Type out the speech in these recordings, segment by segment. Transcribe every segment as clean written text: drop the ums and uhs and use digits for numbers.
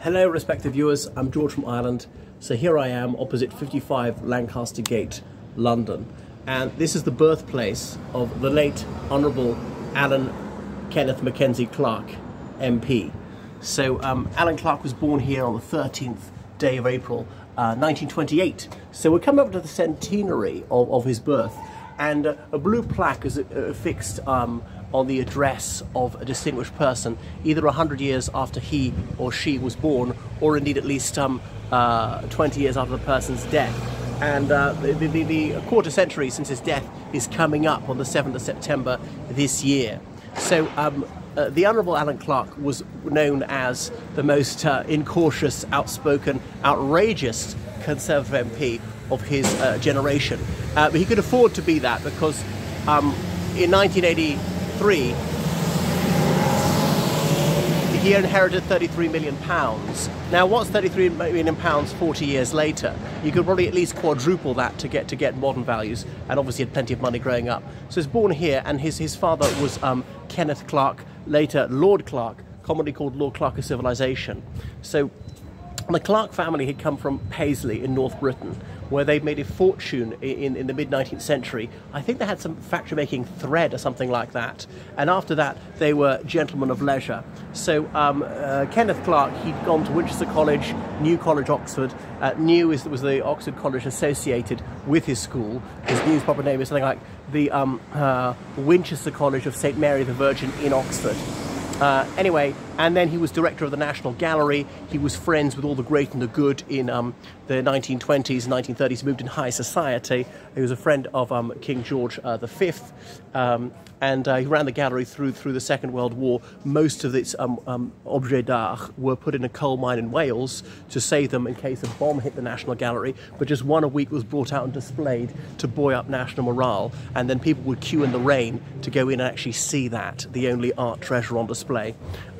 Hello respected viewers, I'm George from Ireland. So here I am opposite 55 Lancaster Gate, London. And this is the birthplace of the late Honourable Alan Kenneth Mackenzie Clark, MP. So Alan Clark was born here on the 13th day of April, 1928. So we're coming up to the centenary of his birth. And a blue plaque is affixed on the address of a distinguished person, either 100 years after he or she was born, or indeed at least 20 years after the person's death. And the quarter century since his death is coming up on the 7th of September this year. So the Honourable Alan Clark was known as the most incautious, outspoken, outrageous Conservative MP of his generation. But he could afford to be that because in 1983 he inherited £33 million. Now what's £33 million 40 years later? You could probably at least quadruple that to get modern values, and obviously had plenty of money growing up. So he's born here, and his father was Kenneth Clark, later Lord Clark, commonly called Lord Clark of Civilization. So the Clark family had come from Paisley in North Britain, where they made a fortune in the mid-19th century. I think they had some factory making thread or something like that. And after that, they were gentlemen of leisure. So Kenneth Clark, he'd gone to Winchester College, New College, Oxford. New was the Oxford College associated with his school. His New's proper name is something like the Winchester College of St. Mary the Virgin in Oxford. Anyway, and then he was director of the National Gallery. He was friends with all the great and the good in the 1920s and 1930s. He moved in high society. He was a friend of King George V, and he ran the gallery through the Second World War. Most of its objets d'art were put in a coal mine in Wales to save them in case a bomb hit the National Gallery, but just one a week was brought out and displayed to buoy up national morale, and then people would queue in the rain to go in and actually see that, the only art treasure on display.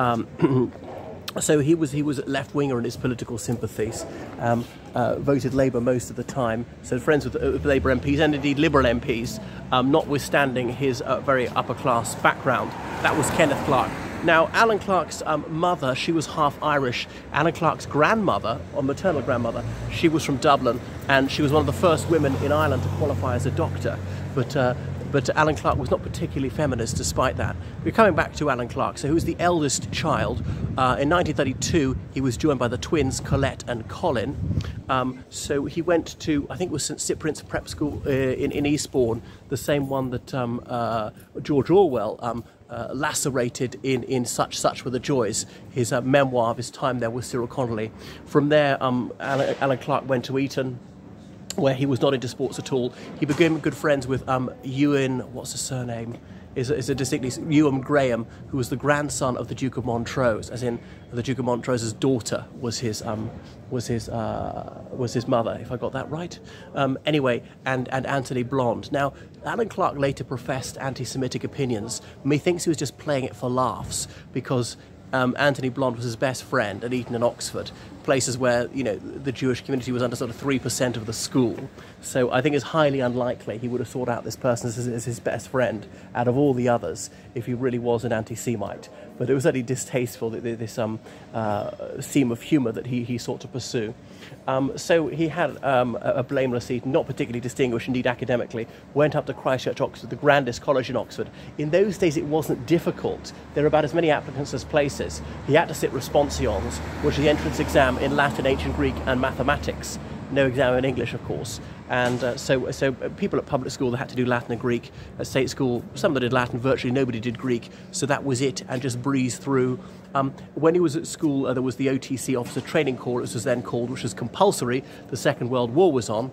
So he was left-winger in his political sympathies, voted Labour most of the time, so friends with Labour MPs and indeed Liberal MPs, notwithstanding his very upper-class background. That was Kenneth Clark. Now, Alan Clark's mother, she was half Irish. Alan Clark's grandmother, or maternal grandmother, she was from Dublin, and she was one of the first women in Ireland to qualify as a doctor. But Alan Clark was not particularly feminist despite that. We're coming back to Alan Clark. So he was the eldest child. In 1932, he was joined by the twins Colette and Colin. So he went to, I think it was St Cyprian's Prep School in Eastbourne, the same one that George Orwell lacerated in Such Were the Joys, his memoir of his time there with Cyril Connolly. From there, Alan Clark went to Eton, where he was not into sports at all. He became good friends with Ewan, what's his surname? Is a distinctly Ewan Graham, who was the grandson of the Duke of Montrose, as in the Duke of Montrose's daughter was his mother, if I got that right. Anyway, and Anthony Blonde. Now, Alan Clark later professed anti-Semitic opinions. Methinks he was just playing it for laughs, because Anthony Blonde was his best friend at Eton and Oxford, places where, you know, the Jewish community was under sort of 3% of the school. So I think it's highly unlikely he would have sought out this person as his best friend out of all the others if he really was an anti-Semite. But it was certainly distasteful, this seam of humour that he sought to pursue. So he had a blameless Eton, not particularly distinguished indeed academically, went up to Christ Church, Oxford, the grandest college in Oxford. In those days it wasn't difficult. There were about as many applicants as places. He had to sit responsions, which is the entrance exam in Latin, Ancient Greek and mathematics. No exam in English, of course. And so people at public school, they had to do Latin and Greek. At state school, some that did Latin, virtually nobody did Greek. So that was it, and just breezed through. When he was at school, there was the OTC, Officer Training Corps, as it was then called, which was compulsory. The Second World War was on.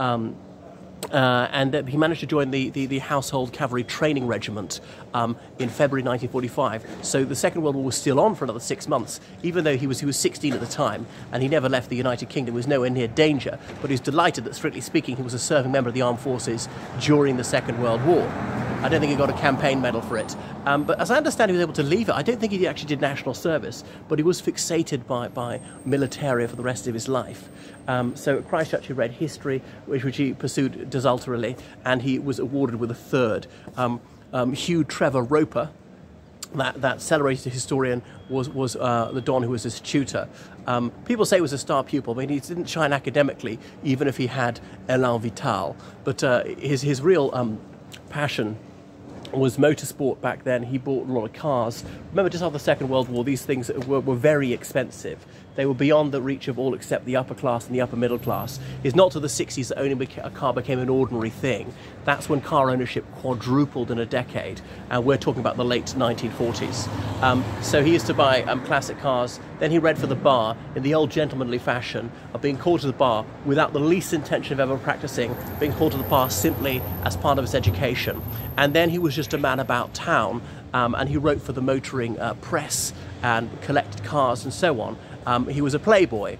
And he managed to join the Household Cavalry Training Regiment in February 1945. So the Second World War was still on for another 6 months, even though he was 16 at the time, and he never left the United Kingdom. He was nowhere near danger, but he was delighted that, strictly speaking, he was a serving member of the armed forces during the Second World War. I don't think he got a campaign medal for it. But as I understand, he was able to leave it. I don't think he actually did national service, but he was fixated by militaria for the rest of his life. So at Christ Church he read history, which he pursued desultorily, and he was awarded with a third. Hugh Trevor Roper, that celebrated historian was the Don who was his tutor. People say he was a star pupil, but he didn't shine academically, even if he had élan vital. But his real passion was motorsport back then. He bought a lot of cars. Remember, just after the Second World War, these things were very expensive. They were beyond the reach of all except the upper class and the upper middle class. It's not to the 60s that only a car became an ordinary thing. That's when car ownership quadrupled in a decade, and we're talking about the late 1940s. So he used to buy classic cars. Then he read for the bar in the old gentlemanly fashion of being called to the bar without the least intention of ever practicing, being called to the bar simply as part of his education. And then he was just a man about town, and he wrote for the motoring press and collected cars and so on. He was a playboy,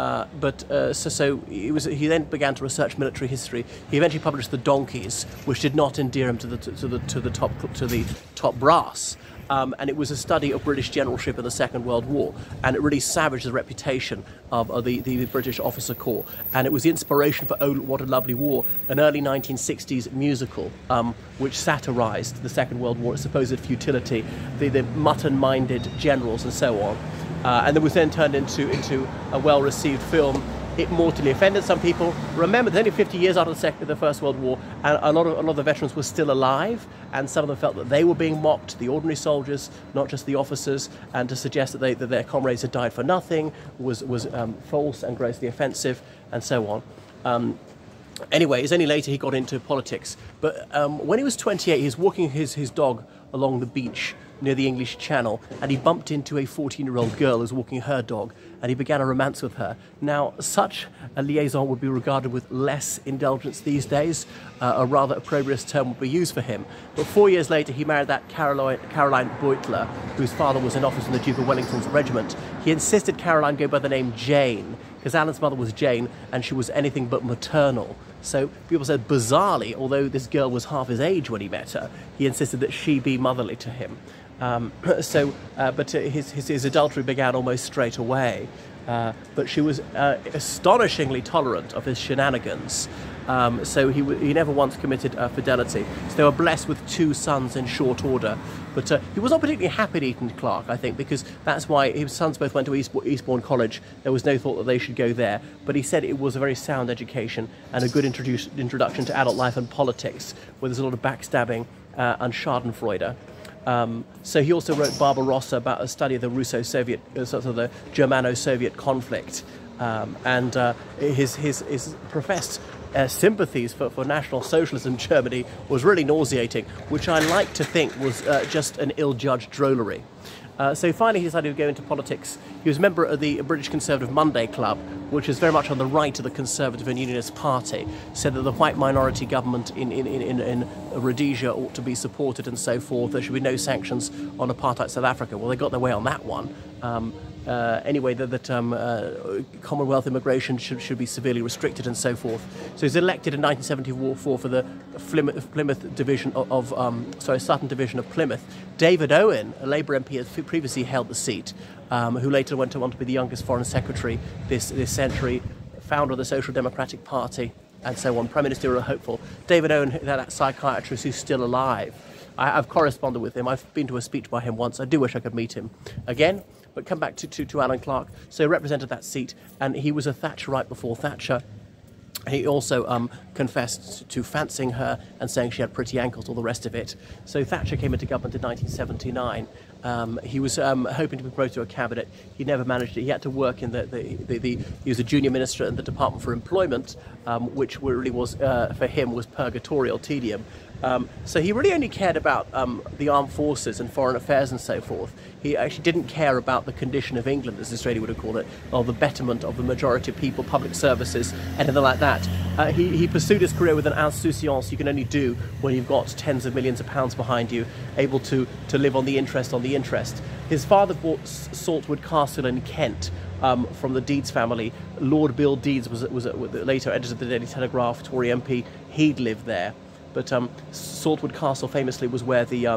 so he then began to research military history. He eventually published The Donkeys, which did not endear him to the top brass. And it was a study of British generalship in the Second World War, and it really savaged the reputation of the British officer corps. And it was the inspiration for Oh, What a Lovely War, an early 1960s musical which satirised the Second World War, its supposed futility, the mutton-minded generals and so on. And it was then turned into a well-received film. It mortally offended some people. Remember, there's only 50 years after the First World War, and a lot of the veterans were still alive, and some of them felt that they were being mocked, the ordinary soldiers, not just the officers, and to suggest that their comrades had died for nothing was false and grossly offensive, and so on. Anyway, it's only later he got into politics. But when he was 28, he was walking his dog along the beach near the English Channel, and he bumped into a 14-year-old girl who was walking her dog, and he began a romance with her. Now, such a liaison would be regarded with less indulgence these days. A rather opprobrious term would be used for him. But 4 years later, he married that Caroline Beutler, whose father was an officer in the Duke of Wellington's regiment. He insisted Caroline go by the name Jane, because Alan's mother was Jane, and she was anything but maternal. So people said, bizarrely, although this girl was half his age when he met her, he insisted that she be motherly to him. But his adultery began almost straight away. But she was astonishingly tolerant of his shenanigans. So he never once committed fidelity. So they were blessed with 2 sons in short order. But he was not particularly happy at Eton Clark, I think, because that's why his sons both went to Eastbourne College. There was no thought that they should go there. But he said it was a very sound education and a good introduction to adult life and politics, where there's a lot of backstabbing and schadenfreude. So he also wrote Barbarossa, about a study of the Russo-Soviet, sort of the Germano-Soviet conflict, and his professed sympathies for National Socialism in Germany was really nauseating, which I like to think was just an ill-judged drollery. So finally he decided to go into politics. He was a member of the British Conservative Monday Club, which is very much on the right of the Conservative and Unionist Party, said that the white minority government in Rhodesia ought to be supported and so forth. There should be no sanctions on apartheid South Africa. Well, they got their way on that one. Anyway, that Commonwealth immigration should be severely restricted and so forth. So he was elected in 1974 for the Plymouth division Sutton division of Plymouth. David Owen, a Labour MP, had previously held the seat, who later went on to be the youngest Foreign Secretary this century, founder of the Social Democratic Party, and so on, Prime Ministerial hopeful. David Owen, that psychiatrist who's still alive. I've corresponded with him. I've been to a speech by him once. I do wish I could meet him again. But come back to Alan Clark. So he represented that seat, and he was a Thatcherite before Thatcher. He also confessed to fancying her and saying she had pretty ankles, all the rest of it. So Thatcher came into government in 1979. He was hoping to be promoted to a cabinet. He never managed it. He had to work in he was a junior minister in the Department for Employment, which really was, for him, was purgatorial tedium. So he really only cared about the armed forces and foreign affairs and so forth. He actually didn't care about the condition of England, as Australia would have called it, or the betterment of the majority of people, public services, anything like that. He pursued his career with an insouciance you can only do when you've got tens of millions of pounds behind you, able to live on the interest. His father bought Saltwood Castle in Kent from the Deeds family. Lord Bill Deeds was later editor of the Daily Telegraph, Tory MP. He'd lived there. But Saltwood Castle famously was where the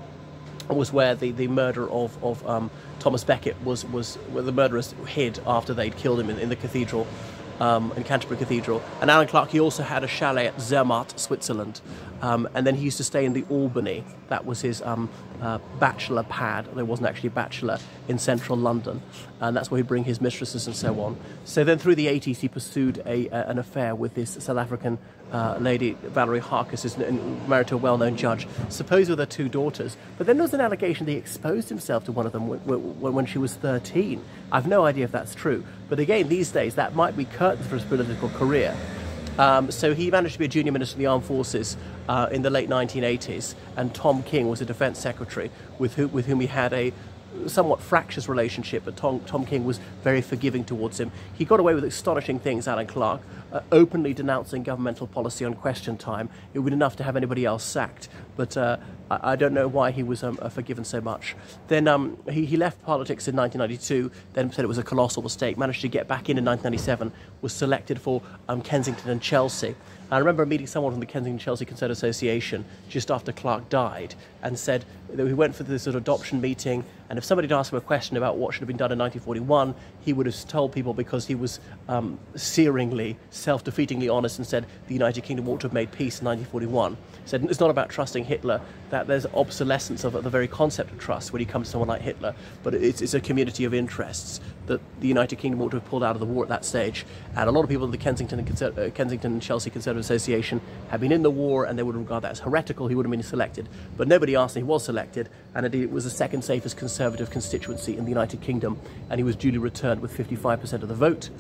murder of Thomas Becket was where the murderers hid after they'd killed him in the cathedral, in Canterbury Cathedral. And Alan Clark, he also had a chalet at Zermatt, Switzerland. And then he used to stay in the Albany. That was his bachelor pad. There wasn't actually a bachelor in central London. And that's where he'd bring his mistresses and so on. So then through the 80s, he pursued an affair with this South African lady, Valerie Harkis, who's married to a well-known judge, supposed with her 2 daughters. But then there was an allegation that he exposed himself to one of them when she was 13. I've no idea if that's true. But again, these days, that might be curtains for his political career. So he managed to be a junior minister in the armed forces in the late 1980s, and Tom King was a defense secretary with whom he had a somewhat fractious relationship, but Tom King was very forgiving towards him. He got away with astonishing things, Alan Clark, openly denouncing governmental policy on question time. It would be enough to have anybody else sacked, but I don't know why he was forgiven so much. Then he left politics in 1992, then said it was a colossal mistake, managed to get back in 1997, was selected for Kensington and Chelsea. I remember meeting someone from the Kensington-Chelsea Conservative Association just after Clark died and said that he went for this sort of adoption meeting, and if somebody had asked him a question about what should have been done in 1941, he would have told people, because he was searingly, self-defeatingly honest, and said the United Kingdom ought to have made peace in 1941. He said it's not about trusting Hitler, that there's obsolescence of the very concept of trust when you come to someone like Hitler, but it's a community of interests that the United Kingdom ought to have pulled out of the war at that stage. And a lot of people in the Kensington and Chelsea Conservative Association had been in the war, and they would regard that as heretical. He would have been selected, but nobody asked him. He was selected, and it was the second safest Conservative constituency in the United Kingdom, and he was duly returned with 55% of the vote.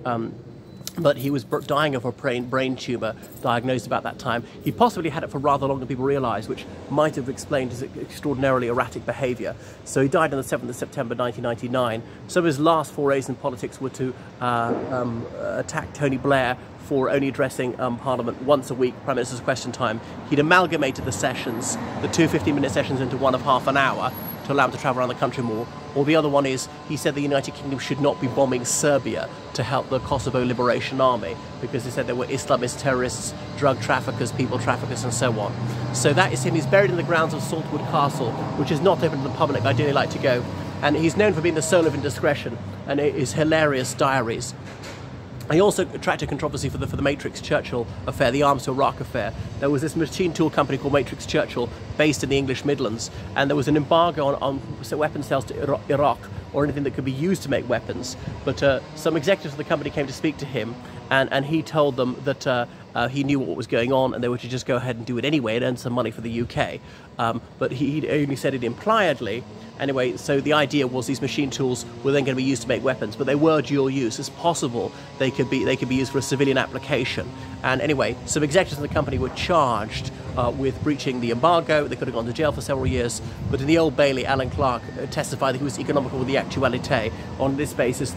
But he was dying of a brain tumour, diagnosed about that time. He possibly had it for rather longer than people realise, which might have explained his extraordinarily erratic behaviour. So he died on the 7th of September 1999. Some of his last forays in politics were to attack Tony Blair for only addressing Parliament once a week, Prime Minister's Question Time. He'd amalgamated the sessions, the 2 15-minute sessions, into one of half an hour to allow him to travel around the country more. Or the other one is, he said the United Kingdom should not be bombing Serbia to help the Kosovo Liberation Army, because he said there were Islamist terrorists, drug traffickers, people traffickers, and so on. So that is him. He's buried in the grounds of Saltwood Castle, which is not open to the public. I dearly like to go. And he's known for being the soul of indiscretion, and his hilarious diaries. He also attracted controversy for the Matrix Churchill affair, the Arms to Iraq affair. There was this machine tool company called Matrix Churchill, based in the English Midlands, and there was an embargo on weapon sales to Iraq, or anything that could be used to make weapons. But some executives of the company came to speak to him, and he told them that he knew what was going on, and they were to just go ahead and do it anyway and earn some money for the UK. But he only said it impliedly. Anyway, so the idea was these machine tools were then going to be used to make weapons, but they were dual use. It's possible they could be used for a civilian application. And anyway, some executives of the company were charged with breaching the embargo. They could have gone to jail for several years. But in the Old Bailey, Alan Clark testified that he was economical with the actualité. On this basis,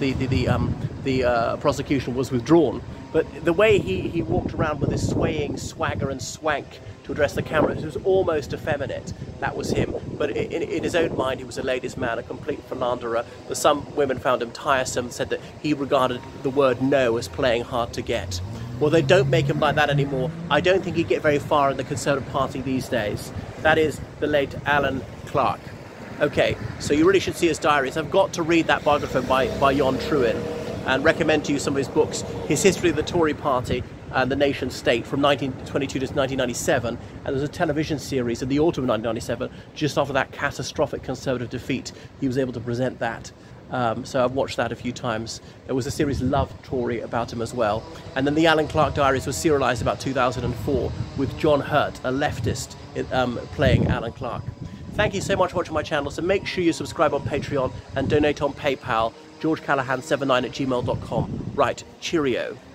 the prosecution was withdrawn. But the way he walked around with his swaying swagger and swank to address the camera, it was almost effeminate. That was him. But in his own mind, he was a ladies' man, a complete philanderer. Some women found him tiresome, said that he regarded the word no as playing hard to get. Well, they don't make him like that anymore. I don't think he'd get very far in the Conservative Party these days. That is the late Alan Clark. Okay, so you really should see his diaries. I've got to read that biography by Jon Truin, and recommend to you some of his books. His History of the Tory Party and the Nation State from 1922 to 1997, and there's a television series in the autumn of 1997, just after that catastrophic Conservative defeat. He was able to present that. So I've watched that a few times. There was a series Love Tory about him as well. And then the Alan Clark Diaries was serialised about 2004 with John Hurt, a leftist, playing Alan Clark. Thank you so much for watching my channel. So make sure you subscribe on Patreon and donate on PayPal. GeorgeCallahan79@gmail.com. Right, cheerio.